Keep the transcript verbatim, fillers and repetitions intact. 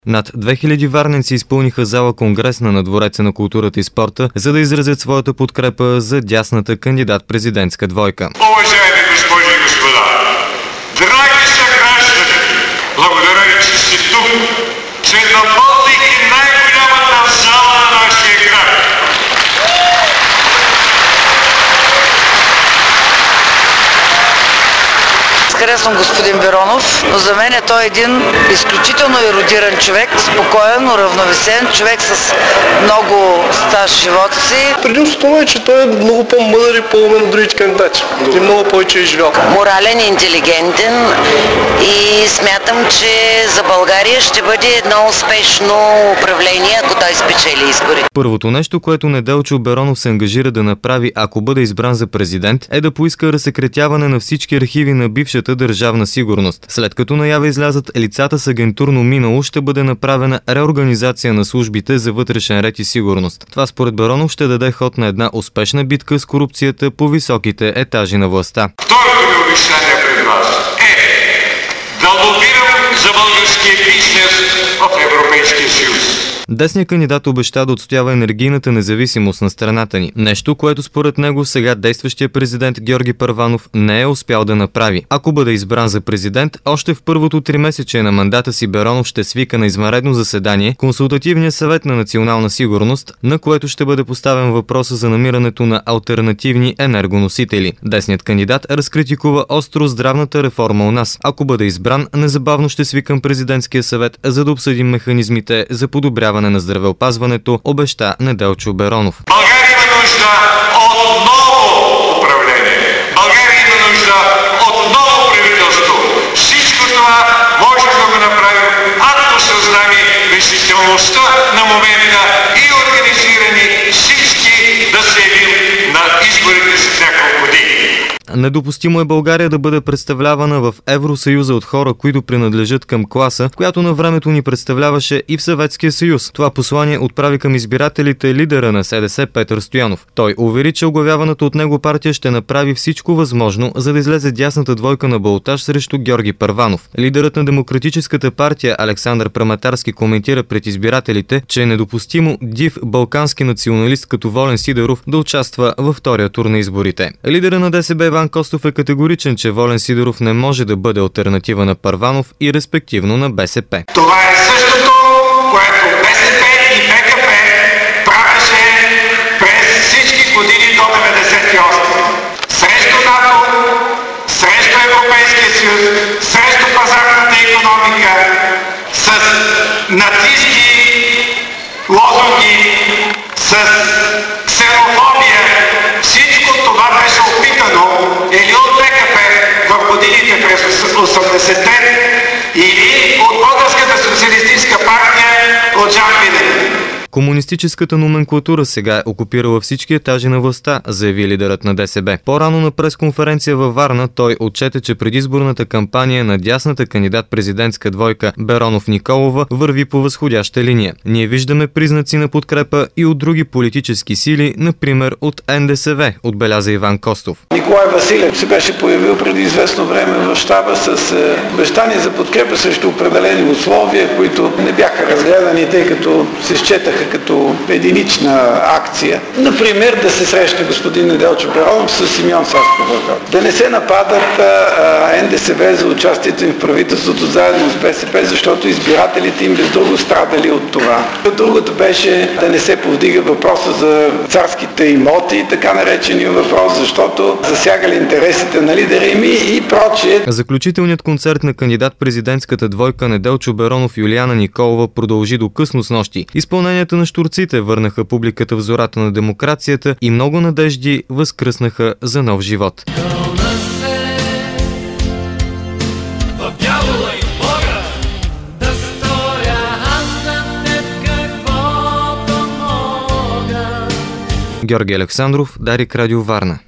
Над две хиляди варненци изпълниха зала Конгресна на Двореца на културата и спорта, за да изразят своята подкрепа за дясната кандидат-президентска двойка. Уважаеми госпожи и господа, драги съграждани, благодаря ви, че сте тук, че напълнихте най-голямата зала на нашия град. Харесвам господин Беронов, но за мен е той един изключително ерудиран човек, спокоен, уравновесен, човек с много стаж в живота си. Предимството е, че той е много по-мъдър и по-умен от другите кандидати. И много повече е живял. Морален, интелигентен и смятам, че за България ще бъде едно успешно управление, ако той спечели избори. Първото нещо, което Неделчо Беронов се ангажира да направи, ако бъде избран за президент, е да поиска разсекретяване на всички архиви на бившата държавна сигурност. След като наяве излязат лицата с агентурно минало, ще бъде направена реорганизация на службите за вътрешен ред и сигурност. Това според Беронов ще даде ход на една успешна битка с корупцията по високите етажи на властта. Второто ми обещание пред вас е да лобирам за българския бизнес в Европейския съюз. Десният кандидат обеща да отстоява енергийната независимост на страната ни. Нещо, което според него сега действащия президент Георги Първанов не е успял да направи. Ако бъде избран за президент, още в първото тримесечие на мандата си Беронов ще свика на извънредно заседание Консултативния съвет на национална сигурност, на което ще бъде поставен въпроса за намирането на алтернативни енергоносители. Десният кандидат разкритикува остро здравната реформа у нас. Ако бъде избран, незабавно ще свикам президентския съвет, за да обсъдим механизмите за подобряване на здравеопазването, обеща Неделчо Беронов. България има нужда от ново управление. България има нужда от ново правителство. Всичко това можем да го направим, ако съзнаме решителността на момента и организирани всички да се явим на изборите след няколко години. Недопустимо е България да бъде представлявана в Евросъюза от хора, които принадлежат към класа, която на времето ни представляваше и в Съветския съюз. Това послание отправи към избирателите лидера на СДС Петър Стоянов. Той увери, че оглавяваната от него партия ще направи всичко възможно, за да излезе дясната двойка на балотаж срещу Георги Първанов. Лидерът на Демократическата партия Александър Праматарски коментира пред избирателите, че е недопустимо див балкански националист като Волен Сидеров да участва във втория тур на изборите. Лидера на ДСБ Иван Костов е категоричен, че Волен Сидеров не може да бъде алтернатива на Първанов и респективно на БСП. Това е същото, което БСП и БКП правеше през всички години до деветдесет и осма. Срещу НАТО, срещу Европейския съюз, срещу пазарната икономика, с нацистки лозунги, с ксенофобия. Всичко това беше опитано или от БКП в годините през осемдесетте или от Българската социалистическа партия от Жан Виденов. Комунистическата номенклатура сега е окупирала всички етажи на властта, заяви лидерът на ДСБ. По-рано на пресконференция във Варна той отчете, че предизборната кампания на дясната кандидат-президентска двойка Беронов-Николова върви по възходяща линия. Ние виждаме признаци на подкрепа и от други политически сили, например от Н Д С В, отбеляза Иван Костов. Николай Василев се беше появил преди известно време в щаба с обещание за подкрепа срещу определени условия, които не бяха разгледани, тъй като се счетаха като единична акция. Например, да се срещне господин Неделчо Беронов с Симеон Сакскобургготски. Да не се нападат Н Д С В за участието им в правителството заедно с Б С П, защото избирателите им без друго страдали от това. Другото беше да не се повдига въпроса за царските имоти, така наречения въпрос, защото засягали интересите на лидера им и прочие. Заключителният концерт на кандидат-президентската двойка Неделчо Беронов и Юлиана Николова продължи до късно снощи. Изпълнението на щурците върнаха публиката в зората на демокрацията и много надежди възкръснаха за нов живот. Георги Александров, Дарик Радио Варна.